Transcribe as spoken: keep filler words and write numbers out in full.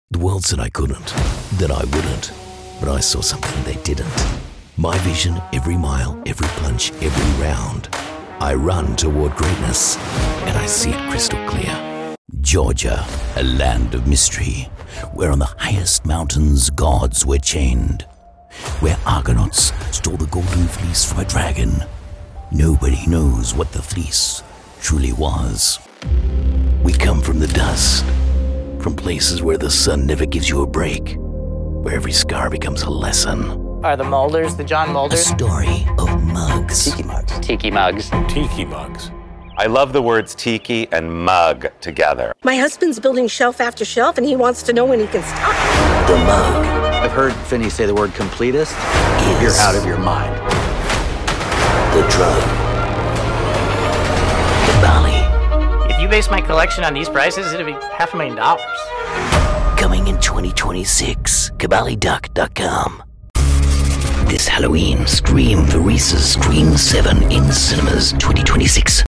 The world said I couldn't, that I wouldn't, but I saw something they didn't. My vision, every mile, every punch, every round. I run toward greatness, and I see it crystal clear. Georgia, a land of mystery, where on the highest mountains gods were chained, where Argonauts stole the golden fleece from a dragon. Nobody knows what the fleece truly was. We come from the dust, from places where the sun never gives you a break, where every scar becomes a lesson. Are the Mulders the John A Mulders? story of mugs. Tiki mugs. Tiki mugs. Tiki mugs. I love the words tiki and mug together. My husband's building shelf after shelf, and he wants to know when he can stop. The mug I've heard Finney say the word completist. is You're out of your mind. the drug. Kibali, If you base my collection on these prices, it'd be half a million dollars. coming in twenty twenty-six. Kibali Duck dot com. This Halloween, Scream for Reese's Scream seven in cinemas twenty twenty-six.